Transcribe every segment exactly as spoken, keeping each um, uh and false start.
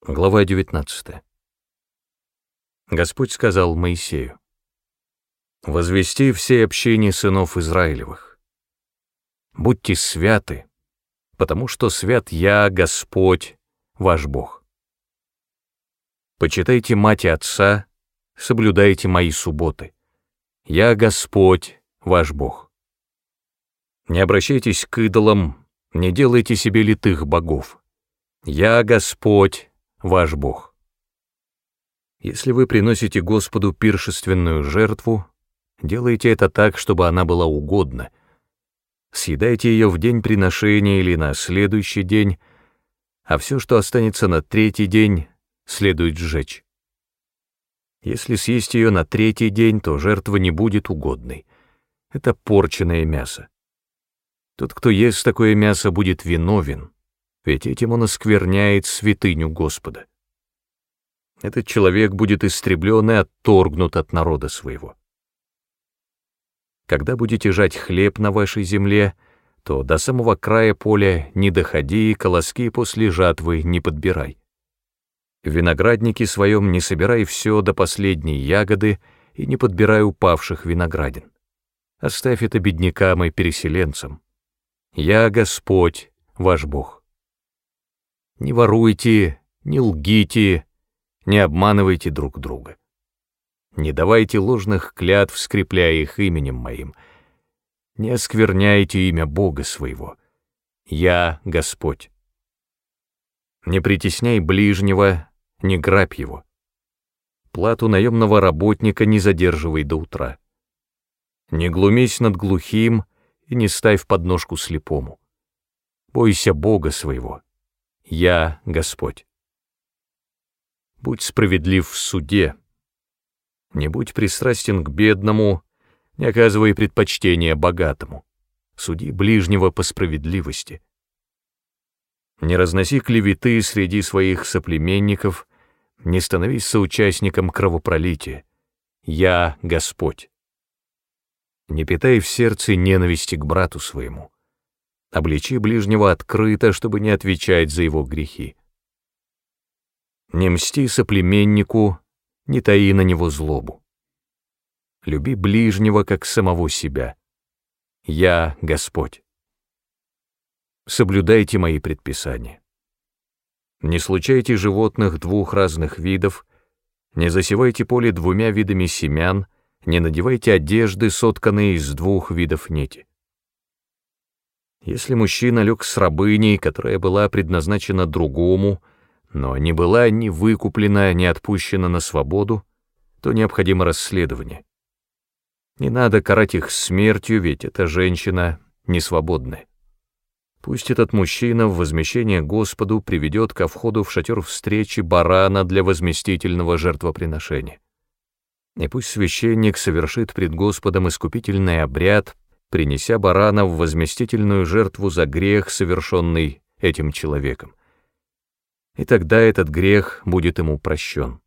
Глава девятнадцатая. Господь сказал Моисею: «Возвести все общины сынов Израилевых. Будьте святы, потому что свят Я, Господь, ваш Бог. Почитайте мать и отца, соблюдайте мои субботы. Я, Господь, ваш Бог. Не обращайтесь к идолам, не делайте себе литых богов. Я, Господь, ваш Бог. Если вы приносите Господу пиршественную жертву, делайте это так, чтобы она была угодна. Съедайте ее в день приношения или на следующий день, а все, что останется на третий день, следует сжечь. Если съесть ее на третий день, то жертва не будет угодной. Это порченное мясо. Тот, кто ест такое мясо, будет виновен, ведь этим он оскверняет святыню Господа. Этот человек будет истреблен и отторгнут от народа своего. Когда будете жать хлеб на вашей земле, то до самого края поля не доходи и колоски после жатвы не подбирай. В винограднике своем не собирай все до последней ягоды и не подбирай упавших виноградин. Оставь это беднякам и переселенцам. Я, Господь, ваш Бог. Не воруйте, не лгите, не обманывайте друг друга. Не давайте ложных клятв, скрепляя их именем моим. Не оскверняйте имя Бога своего. Я Господь. Не притесняй ближнего, не грабь его. Плату наемного работника не задерживай до утра. Не глумись над глухим и не ставь подножку слепому. Бойся Бога своего. Я Господь. Будь справедлив в суде. Не будь пристрастен к бедному, не оказывай предпочтения богатому. Суди ближнего по справедливости. Не разноси клеветы среди своих соплеменников, не становись соучастником кровопролития. Я Господь. Не питай в сердце ненависти к брату своему. Обличи ближнего открыто, чтобы не отвечать за его грехи. Не мсти соплеменнику, не таи на него злобу. Люби ближнего, как самого себя. Я Господь. Соблюдайте мои предписания. Не случайте животных двух разных видов, не засевайте поле двумя видами семян, не надевайте одежды, сотканные из двух видов нити. Если мужчина лег с рабыней, которая была предназначена другому, но не была ни выкуплена, ни отпущена на свободу, то необходимо расследование. Не надо карать их смертью, ведь эта женщина не свободная. Пусть этот мужчина в возмещение Господу приведет ко входу в шатер встречи барана для возместительного жертвоприношения. И пусть священник совершит пред Господом искупительный обряд, принеся барана в возместительную жертву за грех, совершенный этим человеком. И тогда этот грех будет ему прощен.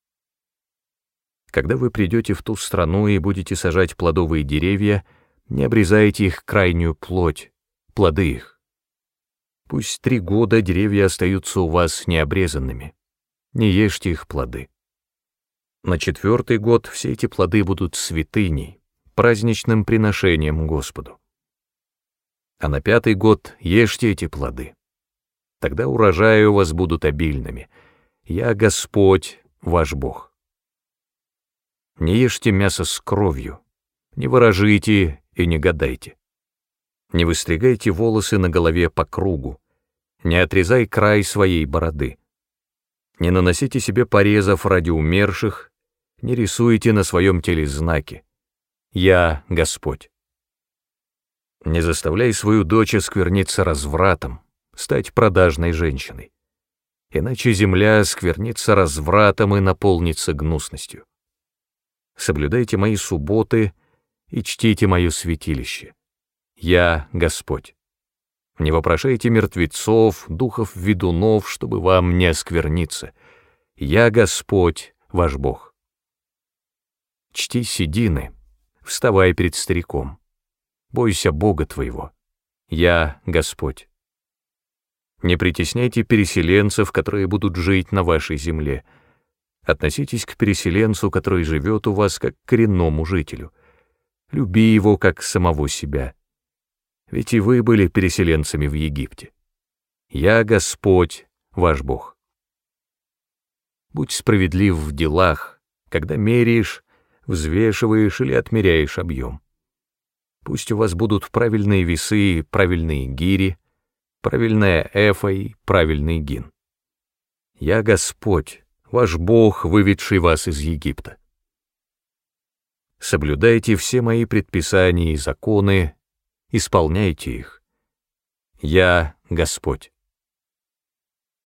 Когда вы придете в ту страну и будете сажать плодовые деревья, не обрезайте их крайнюю плоть, плоды их. Пусть три года деревья остаются у вас необрезанными, не ешьте их плоды. На четвертый год все эти плоды будут святыней, праздничным приношением Господу. А на пятый год ешьте эти плоды. Тогда урожаи у вас будут обильными. Я Господь, ваш Бог. Не ешьте мясо с кровью, не ворожите и не гадайте. Не выстригайте волосы на голове по кругу, не отрезай край своей бороды. Не наносите себе порезов ради умерших, не рисуйте на своем теле знаки. Я Господь. Не заставляй свою дочь оскверниться развратом, стать продажной женщиной. Иначе земля осквернится развратом и наполнится гнусностью. Соблюдайте мои субботы и чтите мое святилище. Я Господь. Не вопрошайте мертвецов, духов ведунов, чтобы вам не оскверниться. Я Господь, ваш Бог. Чти седины, вставай перед стариком. Бойся Бога твоего. Я Господь. Не притесняйте переселенцев, которые будут жить на вашей земле. Относитесь к переселенцу, который живет у вас, как к коренному жителю. Люби его, как самого себя. Ведь и вы были переселенцами в Египте. Я Господь, ваш Бог. Будь справедлив в делах, когда меряешь, взвешиваешь или отмеряешь объем. Пусть у вас будут правильные весы, правильные гири, правильная эфа и правильный гин. Я Господь, ваш Бог, выведший вас из Египта. Соблюдайте все мои предписания и законы, исполняйте их. Я Господь.